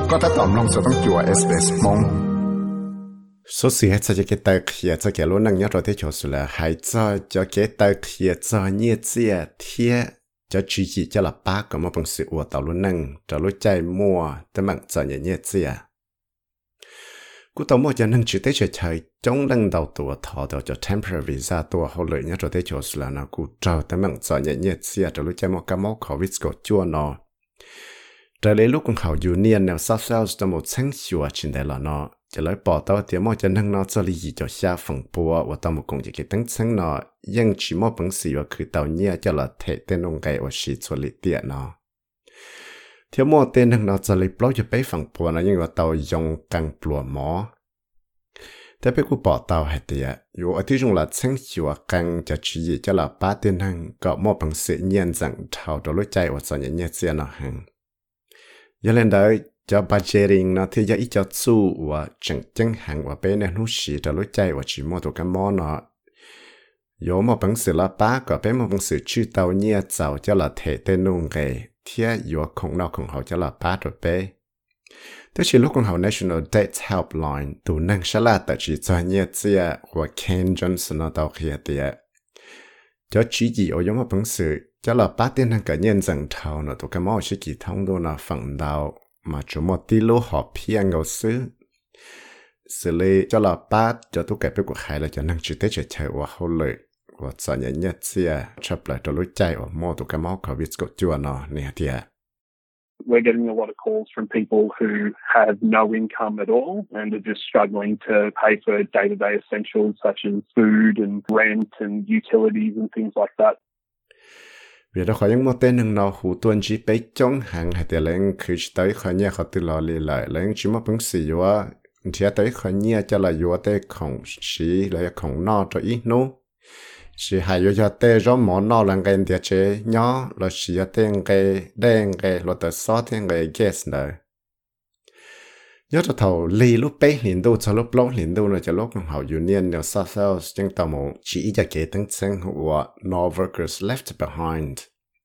ก็ถ้าตอมลงจะต้องจั่ว SBS มง số sự hết cho cái tờ kia cho cái lúa năng nhớ rồi thế chỗ sự là hãy cho cái tờ kia cho nhiệt chia thiê cho chỉ chỉ cho là ba có một bằng sự của tàu lúa năng cho lúa chạy mua tới mạng cho nhiệt chia cú tàu mua cho năng chỉ tới chơi trong lần đầu tuổi thọ đầu cho temporary visa tuổi hậu lợi nhớ rồi thế chỗ sự là nó cú trâu tới mạng cho nhiệt chia cho lúa chạy mua cái máu covid của chua nó trở lấy lúc con hậu union nào South Wales cho một sáng chùa trên đây là nóจะเลยปอตัวเดี๋ยวมอจะนั่งนอจะลีจะชาฝั่งปัวว่าต้องมาคงจะเกิดตั้งชั้นนอยังชิมอปังสีว่าคือตัวเนี้ยจะละเทเต้นลงไกว่าชีชวนลิเตียนอเที่ยวมอเต้นนั่งนอจะเลยปล่อยจะไปฝั่งปัวนะยังว่าตัวยงกังปลัวหมอแต่ไปกูปอตัวให้เตียอยู่ที่จงละชั้นชัวกังจะชี้จะละป้าเต้นนั่งก็มอปังสีเนียนจังเท่าตัวรู้ใจว่าจะเนี้ยเสียนอหังยังเล่นได้cho budgeting nó thì ít cho su và chẳng hạn và bên này nó chỉ cho lối chạy và chỉ mua đồ cái món nó có một bằng sự là ba có bên một bằng sự chữ tàu nhẹ giàu cho là thể tên nông nghề thì có không nào không hậu cho là ba rồi bé thế chỉ lúc con hậu National Dates Helpline tụ năng sẽ là tại chỉ cho nhẹ chia và Ken Johnson nó tàu kia thì cho chỉ gì ở một bằng sự cho là ba tên năng cả nhân dân thầu nó tụ cái món chỉ kỳ thông đồ nó phẳng đầu mà chúng một tí lô họ phiền ngầu xứ xử lý cho là bát cho tôi kể với cuộc hải là cho năng chỉ tế chơi và hậu lợi và sợ nhẹ nhất xìa chấp lại cho lối chạy và mua tụ cái máu có biết có chua nó nè thì We're getting a lot of calls from people who have no income at all and are just struggling to pay for day-to-day essentials such as food and rent and utilities and things like that. Vì đó khỏi những mô tên nâng nào hữu tuần chỉ bấy trong hàng hay thì lên khi tới khỏi nhà khỏi từ lò lì lại lên chỉ mô bằng xì yếu thì tới khỏi nhà cho là yếu tới khổng xí là khổng no cho ít nô chỉ hay yếu cho tới rõ món no là cái địa chế nhỏ là xí tên cái đen cái là tới xót tên cái gas nữa nhớ cho thầu lì lúc bấy liền đâu cho lúc lâu liền đâu là cho lúc hậu union nếu South Wales chẳng tao một chỉ cho cái tăng sinh của no workers left behind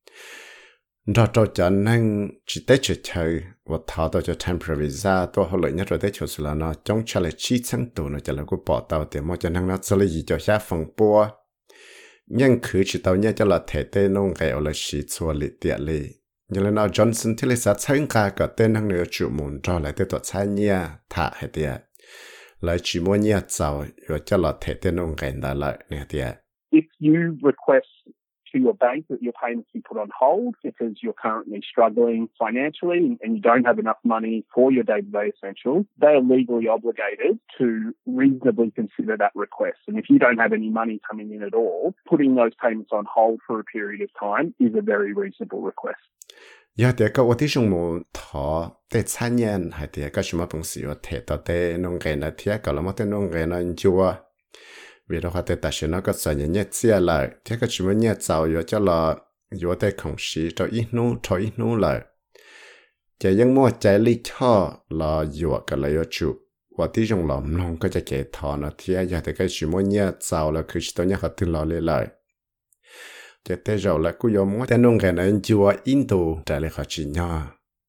đó cho nên chỉ tới chơi và thảo đó cho temporary visa tôi hậu lợi nhất rồi tới chỗ là nó trong cho là chi sáng tụ nó cho là cái bỏ tàu thì mà cho nên nó xử lý cho xa phần bua nhưng cứ chỉ tàu nhé cho là thể tên nông cái là chỉ xua lì tiệt lì nhưng là Johnson thì là sát sáng cả cái tên năng lượng chủ muốn cho lại tới tọt sai nhia thả hết tiệt lại chỉ muốn nhia giàu rồi cho là thể tên nông cái đó lại nè tiệt. If you request to your bank that your payments be put on hold because you're currently struggling financially and you don't have enough money for your day-to-day essentials, they are legally obligated to reasonably consider that request. And if you don't have any money coming in at all, putting those payments on hold for a period of time is a very reasonable request. Dạ, thì có tí trong một thọ để参nhận hay thì có什么东西有提到的弄个呢？thì có là một cái弄个呢就vì đó họ tại sao nó có sản nhận nhất xia lại thế cái chuyện nhất giàu rồi cho là rồi tại không xí cho ít nô lại chỉ những mua trái lý cho là rồi cái lại ở chủ và tí trong lòng lòng có cái thọ nó thì giờ thì cái chuyện nhất giàu là cứ chỉ nhất họ tự lo lại chỉ tới rồi là cứ dùng mua tên nông cái này chưa Indo trả lại họ chỉ nhau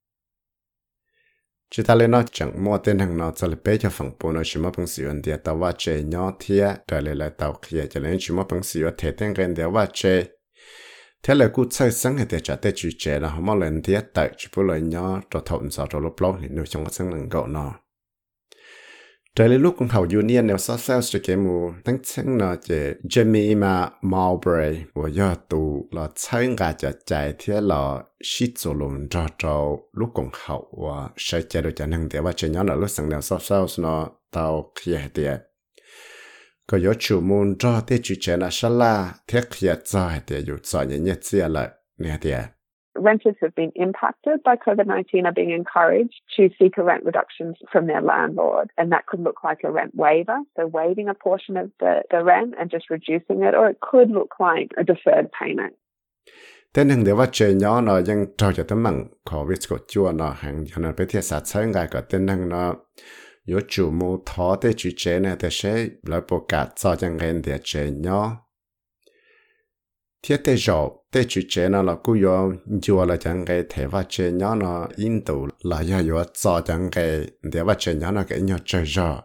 chỉ ta lên nó chẳng mua tên hàng nó cho lấy bé cho phòng bố nó chỉ mua bằng sử dụng để tàu vắt chế nhỏ thia trả lại tàu kia cho nên chỉ mua bằng sử dụng thể tên cái để vắt chế thế là cú chơi sáng hay để trả tới chủ chế là không mua lần thia tại chỉ bố lời nhỏ cho thộn sao cho lúc lâu thì nếu trong cái sáng lần gạo nó trở lại lúc con hậu union nếu South Wales cho cái mù tăng sáng nó chỉ Jemima Mowbray và do tụ là chơi gà cho chạy thế là shit số luôn cho lúc con hậu và sẽ chạy được cho năng để và chơi nhỏ là lúc sáng nào South Wales nó tao kia tiệt có yếu chủ môn cho thế chủ chế là sao là thế kia cho tiệt yếu cho những nhất xia lại nè tiệt. Renters have been impacted by COVID-19 are being encouraged to seek a rent reductions from their landlord, and that could look like a rent waiver, so waiving a portion of the rent and just reducing it, or it could look like a deferred payment. Tên hình để vắt chơi nhỏ nóยังtrao cho tấm bằng có viết của chua nó hàng cho nó biết thiệt sát sáng ngày có tên hình nó yếu chủ mô thó để chủ chế này để sẽ lấy bộ cả cho chẳng hẹn để chơi nhỏ thiết tế rậu tế chủ chế nó là cú yo chùa là chẳng cái thể và chế nhỏ nó in tụ là yo cho chẳng cái để và chế nhỏ nó cái nhỏ chơi rọ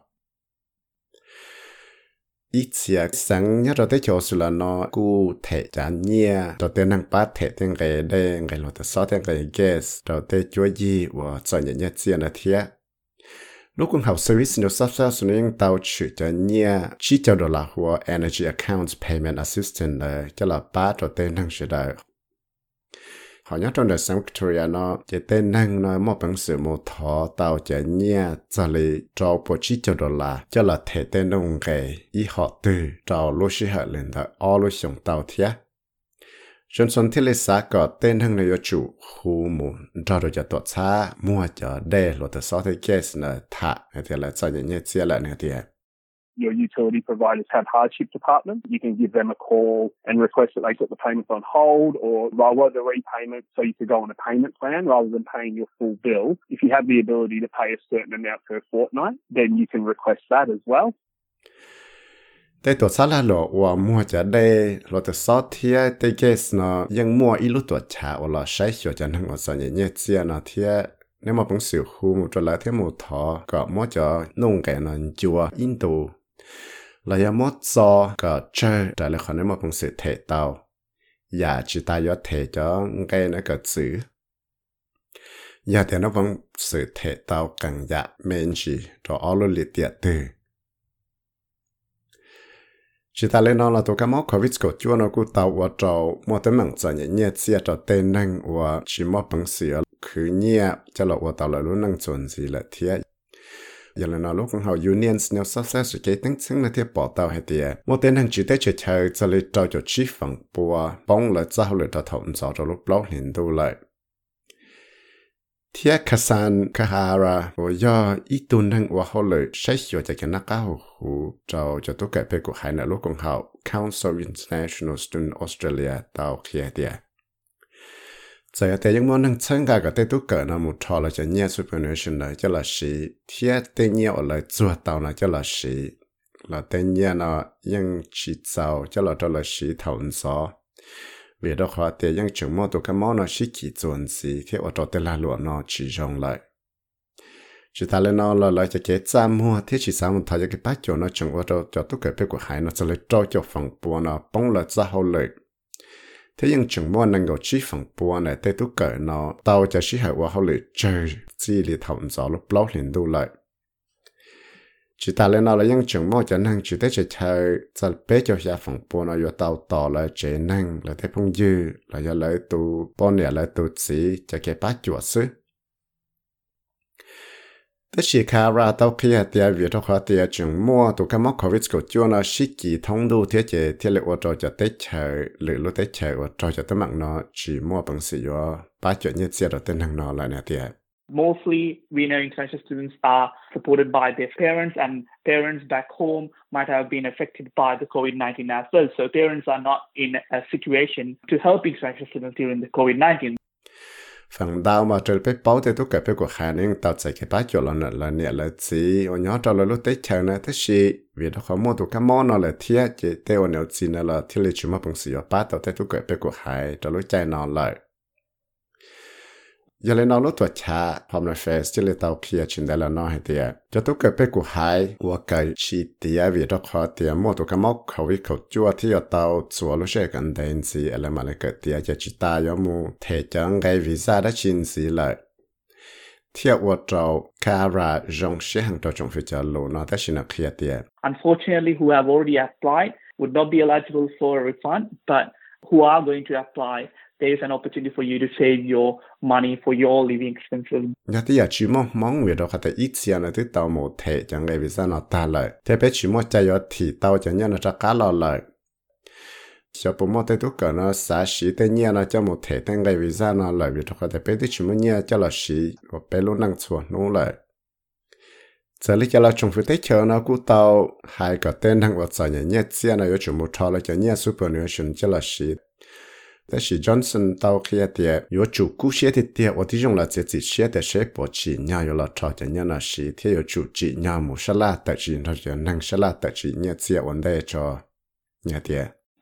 ít xia sáng nhớ rồi tới chỗ sự là nó cú thể chán nhia rồi tới năng bắt thể tiếng cái đây cái lột sáu tiếng cái guess rồi tới chúa gì và cho nhận nhất xia là thiết lúc cùng học service nhiều sắp sắp xuống những tàu chữ cho nhia chỉ cho đồ là của energy accounts payment assistant là cho là bắt rồi tới năng sự đời họ nhớ trong đời sống Victoria nó chỉ tên năng nói một bằng sự một thọ tàu cho nhia cho lý trao bộ chỉ cho đồ là cho là thể tên nông cái ý họ từ trao lúc sĩ hợp lên đó ở lúc sống tàu thiết Johnson thì lấy xã có tên năng này chủ khu mù trao đồ cho tuột xa mua cho đây lột từ sáu thế case là thả thì là cho những nhé chia lại này thì Your utility providers have hardship departments. You can give them a call and request that they put the payments on hold or lower the repayment so you could go on a payment plan rather than paying your full bill. If you have the ability to pay a certain amount per fortnight, then you can request that as well. Tại tuột xa là lộ và mua cho đây lộ từ sáu thế thế case nóยังmua ít lúc tuột trả và là sai sửa cho năng ở sau những nhé chia nó thế nếu mà bằng sự khu một chỗ lại thế một thọ có mua cho nông cái nó chùa in tù là ya mót cho có chơi trả lại khỏi nếu mà bằng sự thể tàu và chỉ ta có thể cho cái nó có chữ và thì nó bằng sự thể tàu càng dạ men chỉ cho ở lối liệt tiệt từ chỉ ta lên nó là tụi cái mốc covid của chúa nó cũng tàu và trâu mua tới mảng cho những nhẹ chia cho tên năng và chỉ mua bằng sự cứ nhẹ cho là và tàu là luôn năng chuẩn gì là thiệt giờ là nó lúc con họ unions nếu sắp xếp sự kế tính chứng là thiệt bỏ tàu hay tiệt một tên năng chỉ tới chơi cho lấy trâu cho chi phẳng bùa bóng là giao lợi cho thổng gió cho lúc lâu liền đâu lại thiệt Kasan Kahara và do ít tuần năng và họ lợi sẽ cho cái nát cao hủ trâu cho tất cả các cuộc hải là lúc con họ Council of International Students Australia tàu kia tiệt giờ tại những món năng参加个对都个那么超了就念 superannuation 了就了是贴对念我来做到了就了是了对念呢用去找就了到了是头说为的话对用什么都个么呢是去做事贴我到对啦路呢去用来chỉ ta lên nó là lại cho cái giá mua thế chỉ sao một thời gian cái bát cho nó chẳng qua cho tất cả các cuộc hải nó sẽ lấy cho phòng bùa nó bóng là giá hậu lợi thế nhưng chẳng mua năng够chi phẳng bùa này tới tất cả nó tàu cho sĩ hải qua hậu lợi chơi chỉ li thòng gió lúc lâu liền đủ lại chỉ ta lên nó là nhưng chẳng mua cho năng chỉ tới chơi cho bé cho giá phẳng bùa nó vô tàu tỏ là chế năng là thế phong dư là do lấy tụ bọn này lấy tụ chỉ cho cái bát chuột xứ tất chỉ khá ra tàu kia thì việc đó khó thì chúng mua tụ cái mốc covid của chúa nó xí kỳ thông đủ thiết chế thiết lệ ô cho tết chờ lựa lúc tết chờ ô cho tết mạng nó chỉ mua bằng sự do ba chuyện nhất sẽ được tên hàng nó lại nè thì Mostly, we know international students are supported by their parents, and parents back home might have been affected by the COVID-19 as well. So parents are not in a situation to help international students during the COVID-19. Phần đào mà trời bé bảo thì tất cả bé của Hà Ninh tạo ra cái bát cho là nhẹ là gì, ở nhỏ cho là lúc tết chờ này thế gì, vì đó không mua được cái món nó là thiết, chỉ theo nếu gì nó là thiết lý chúng mà bằng sự bát tạo tới tất cả bé của Hà cho lúc chạy nó lại. giờ lên nó lúc tuổi cha hôm nay phải chỉ là tàu kia trên đây là nó hay tiệt cho tất cả bé của Hải và cái chi tiệt vì đó khó tiệt mua được cái mốc khẩu chua thì ở tàu chùa lúc sẽ cần đến gì là mà lại cái tiệt cho chỉ ta có mua thể chẳng cái visa đã chín gì lại theo ở trâu Kara dùng sẽ hàng trâu trong phía cho lô nó đã xin được kia tiệt. Unfortunately, who have already applied would not be eligible for a refund, but who are going to apply, there is an opportunity for you to save your money for your living expenses. Nhà thì chỉ mong việc đó có thể ít tiền là tới tàu một thể chẳng cái visa nó ta lại. Thế bé chỉ muốn chạy ở thì tàu chẳng nhớ nó ra cá lò lại. Cho bố mẹ tới tất cả nó xả xí tới nhớ nó cho một thể tên cái visa nó lại việc đó có thể bé tới chỉ muốn nhớ cho là xí và bé luôn năng chuột nó lại. Giờ lý cho là trong phía tới chờ nó cũng tàu hai cái tên năng vật giải nhớ tiền nó có chủ một thọ là cho nhớ superannuation cho là xí. Thế thì Johnson tàu kia thì có chủ cú xe thì tiệt ởที่dùng là chỉ xe để xe bỏ chỉ nhau là trò cho nhau là xí thì có chủ chỉ nhau một số là tại chỉ nó cho năng số là tại chỉ nhớ tiệt vấn đề cho nhớ tiệt.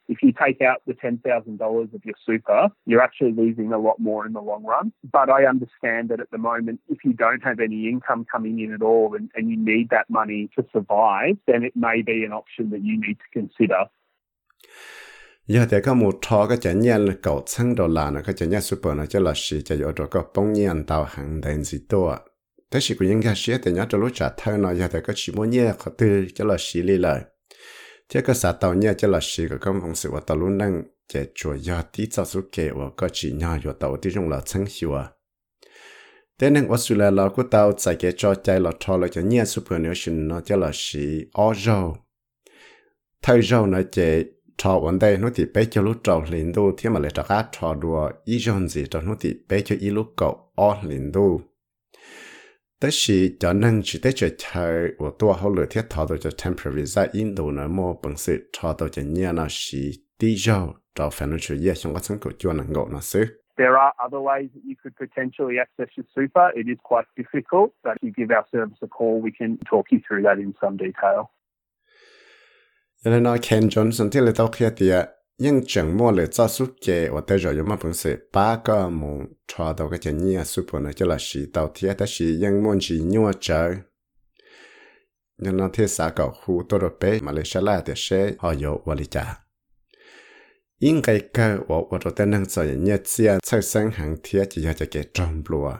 If you take out the $10,000 of your super, you're actually losing a lot more in the long run. But I understand that at the moment, if you don't have any income coming in at all and you need that money to survive, then it may be an option that you need to consider. Giờ thì có một trò cái chuyện nhà là cậu $1,000 nó cái chuyện nhà super nó cho là gì cho yếu rồi có bông nhiên tàu hàng đến gì đó. Thế thì cũng những cái gì thì nhớ cho lúc trả thơ nó giờ thì có chỉ muốn nhà có tư cho là gì đi lời. Thế cái xã tàu nhà cho là gì cái công sự của tàu luôn năng để chủ yếu tí cho số kế và có chỉ nhà của tàu tí trong là chân hiệu à. Thế nên Australia là của tàu chạy cái trò chạy là trò là cho nhà superannuation nó cho là gì ở rau. Thời rau nó chạy trò vấn đề nó thì bé cho lúc trò liền đô thì mà lại trò cá trò đùa ý dọn gì trò nó thì bé cho ý lúc cậu ở liền đô. Thế thì cho nên chỉ để cho chơi của tôi họ lựa thiết thọ tôi cho temporary visa Indo nó mua bằng sự trò tôi cho nhà nó chỉ đi dạo trò financial year trong các sinh của chúa năng ngộ nó xứ. There are other ways that you could potentially access your super. It is quite difficult, but if you give our service a call, we can talk you through that in some detail. Cho nên nói Ken Johnson thì là tao kia thì nhưng chẳng mua lời cho suốt kề và tới rồi mà bằng sự ba cái mong cho tao cái chuyện như super này cho là sĩ tao thì ta sĩ nhưng muốn chỉ nhua trời nhưng nó thế sao cậu khu tôi được bé mà lấy xe lại thì sẽ họ yếu và lý trả. In cái cơ và rồi tên năng cho những chia xây sang hàng thiết chỉ cho cái tròn lúa.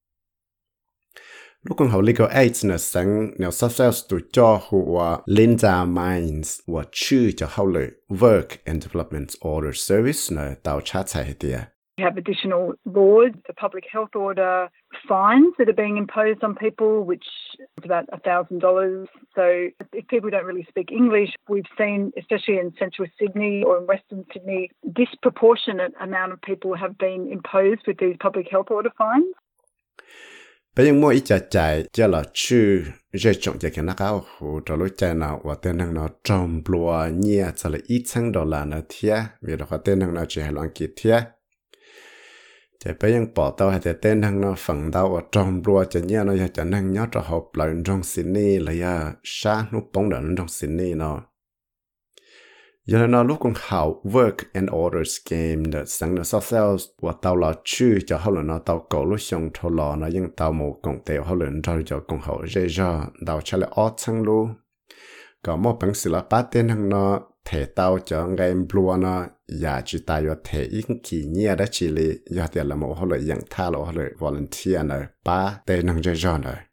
Lúc còn học legal aid nó sang nếu success tụi cho hùa Linda Mines và chữ cho học lợi work and development order service nó tạo trả chạy địa. We have additional laws, the public health order fines that are being imposed on people, which is about $1,000. So if people don't really speak English, we've seen, especially in central Sydney or in western Sydney, disproportionate amount of people have been imposed with these public health order fines. Bây giờ mua ít chạy cho là chữ dễ chọn cho cái nó cao hồ cho lối chạy nào và tên năng nó trồng lúa nhẹ cho là $1,000 nó thiệt vì đó có tên năng nó chỉ hay loạn kỹ thiệt. Chỉ bây giờ bỏ tàu hay tên năng nó phẳng tàu và trồng lúa cho nhẹ nó cho năng nhớ cho học lại trong Sydney là ya sáng lúc bóng đợn trong Sydney nó. Giờ nó lúc còn học work and order scheme để sang nó sales và tàu là chữ cho họ là nó tàu cổ lúc xong thô lò nó nhưng tàu một công tèo họ lên cho công học dễ dàng tàu cho lại ót sang luôn có một bằng sự là bắt tên hàng nó thể tàu cho ngày blue nó giả chỉ tài vào thể ít kỳ nhẹ đó chỉ là giờ tiền là một họ lại nhận tha là họ lại volunteer này ba tên hàng dễ dàng này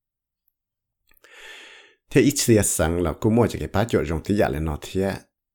thế ít xíu sang là cũng mua cho cái bắt chỗ trong tí giả lên nó thiệt.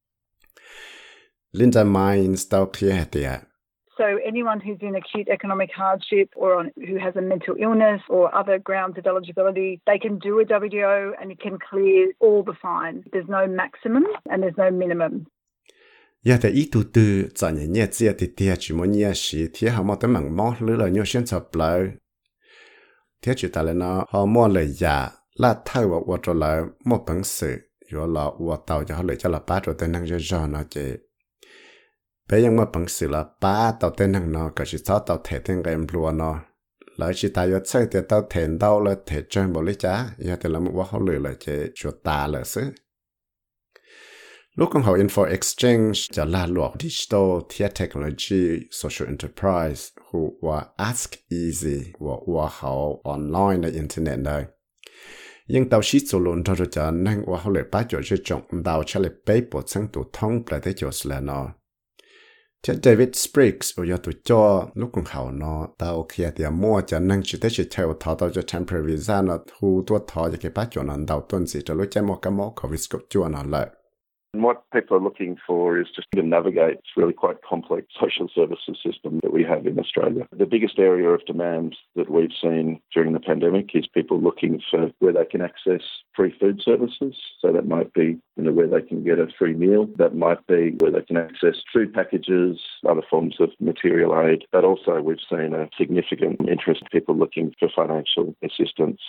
Linda Mines tao kia tiệt. So anyone who's in acute economic hardship or who has a mental illness or other grounds of eligibility, they can do a WDO and it can clear all the fines. There's no maximum and there's no minimum. Giờ thì ít tu tư cho những nhà chia thì tiệt chỉ muốn nhà sĩ thì họ mua tấm bằng mót lứa là nhiều sinh sập lại. Thế chỉ ta là nó họ mua lời giả là thay vào cho lại một bằng sự rồi là vào tàu cho họ lấy cho là ba rồi tên năng cho nó chỉ. Bây giờ mà bằng sự là ba tàu tên năng nó có chỉ sáu tàu thể tên game luôn nó lại chỉ ta yếu chơi thì tàu thể đâu là thể chơi bộ lý trả giờ thì là một quá họ lười là chỉ chuột ta là xứ lúc còn học info exchange cho là luật digital theatre technology social enterprise who wa ask easy wa học onlineในอินเทอร์เน็ตเลยยังtàu shit số luôn cho năng wa họ lười ba chỗ chơi trọng tàu cho lại bay bộ sang tụ thông lại tới chỗ là nó. Thế David Spriggs ở tụi cho lúc còn học nó tao kia thì mua cho năng chỉ tới chỉ theo thọ tao cho temporary visa nó thu tua thọ cho cái bắt chỗ nó đầu tuần gì cho lúc chạy một cái mỏ covid scope cho nó lại. And what people are looking for is just to navigate this really quite complex social services system that we have in Australia. The biggest area of demand that we've seen during the pandemic is people looking for where they can access free food services. So that might be, where they can get a free meal. That might be where they can access food packages, other forms of material aid. But also we've seen a significant interest in people looking for financial assistance.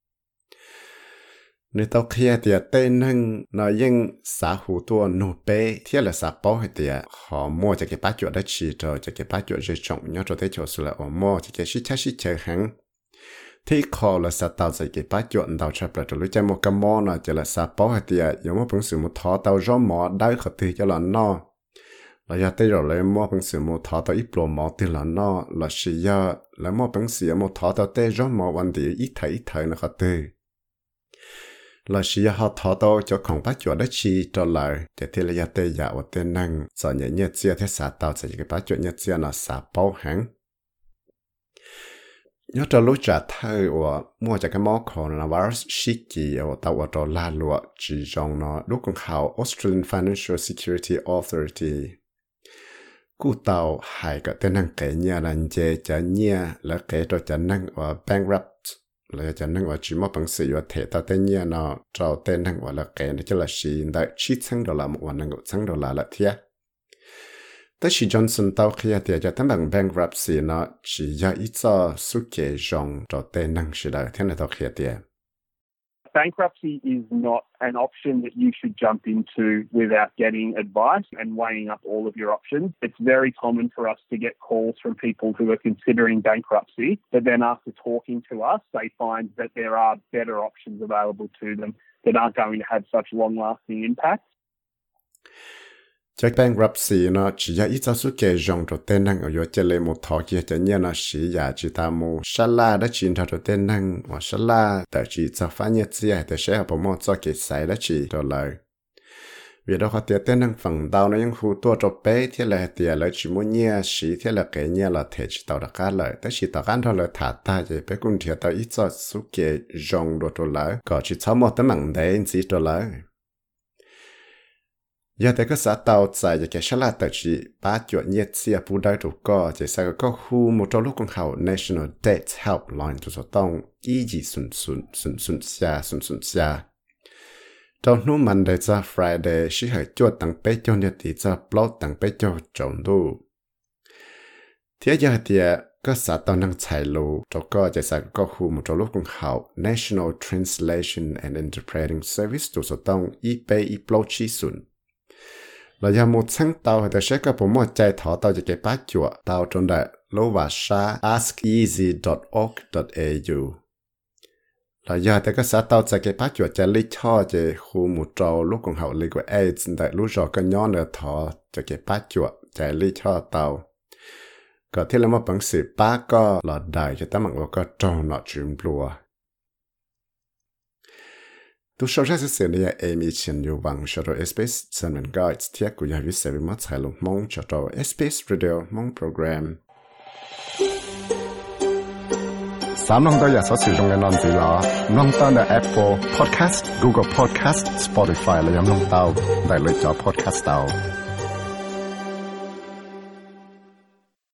Nếu tao kia thì tên năng nó nhưng xã hội tua nô bê thì là xã bảo thì họ mua cho cái bát chuột đó chỉ cho cái bát chuột rồi trồng nhớ cho thấy chỗ là họ mua cho cái xí chơi hàng thì họ là xã tao cho cái bát chuột tao chấp lại cho lúc chơi một cái món nó chỉ là xã bảo thì giống một phần sự một thọ tao rõ mỏ đái khởi thì cho là no là giờ tới rồi lấy mua bằng sự mua thọ tới ít đồ mỏ tiền là nó là sự giờ lấy mua bằng sự mua thọ tới tới rồi mua vấn đề ít thấy nó khó tới là sự giờ họ thọ tới cho không bắt chuột đất chi cho lại để thế là giờ tới giờ ở tên năng giờ nhẹ nhẹ chia thế xả tàu sẽ cái bắt chuột nhẹ chia là xả bao hàng nhớ cho lúc trả thay và mua cho cái món còn là virus shiki ở tàu ở đó là lụa chỉ trong nó lúc còn học Australian Financial Security Authority cú tàu hai cái tên năng cái nhà là chế cho nhà là cái cho cho năng ở bankrupt là cho năng ở chỉ một bằng sự ở thể tàu tên nhà nó cho tên năng ở là cái này cho là gì đại $7 một năng $1 là thiệtแต่ชีจอห์นสันเต้าขยะเดียจะตั้งแต่ bankruptcy เนาะชีอยากอีจอสุเกจงจอเตนังสิได้ที่นั่นเต้าขยะเดีย Bankruptcy is not an option that you should jump into without getting advice and weighing up all of your options. It's very common for us to get calls from people who are considering bankruptcy, but then after talking to us, they find that there are better options available to them that aren't going to have such long-lasting impacts. Cho bankruptcy nó chỉ là ít giáo sư kể dòng cho tên năng ở dưới chế lệ một thọ kia cho nhiên nó chỉ là chỉ ta mua sala đã chuyển cho tên năng và sala tại chỉ cho phá nhiệt gì để sẽ học một cho cái sai đã chỉ cho lời vì đó họ tiệt tên năng phần đầu nó những khu tua cho bé thì là tiệt là chỉ muốn nhia chỉ thì là cái nhia là thể chỉ tàu đã cá lờiแต่chỉ tàu cá thôi là thả ta vậy bé cũng thiệt tàu ít giáo sư kể dòng đồ cho lời có chỉ cho một tấm bằng đấy chỉ cho lời giờแต่ก็สาเตาใจจะแก่ฉลาดแต่จีป้าจวดเย็ดเสียผู้ได้ถูกก็จะใส่ก็คู่มุตลูกของเขา National Debt Helpline ตัวต้อง12000ตอนนู้นมันได้จะ Friday ชิเหยจวดตั้งไปจนเดียดจะปลดตั้งไปจนจงดูเทียยาเดียก็สาเตานั่งใช้ลูตัวก็จะใส่ก็คู่มุตลูกของเขา National Translation and Interpreting Service ตัวต้องไปปลดชีสุนเราอยากมุดชั้งเตาแต่เช็คกับผมหมดใจถอเตาจะเก็บป้าจั่วเตาจนได้โลวาชา askeasy.org.au เราอยากแต่ก็สาเตาจะเก็บป้าจั่วจะลิช่อจะคูมุดจอลูกของเขาเลยกว่าแต่ลูกจอก็ย้อนเนื้อถอจะเก็บป้าจั่วจะลิช่อเตาก็ที่เรามาปังสืบป้าก็หลอดได้จะตั้งมันว่าก็จงหนอจุ่มปลัวTu sau ra sẽ này Amy Chen yêu vang cho rồi SBS Sermon Guides thiết của nhà viết sẽ bị mất sai lục mong cho rồi SBS Radio mong program. 3น้องตัวอยากsử dụng cái nón gì đó,น้องตัวใน Apple Podcast, Google Podcast, Spotify และยังน้องตัวได้เลยจอ Podcast ตัว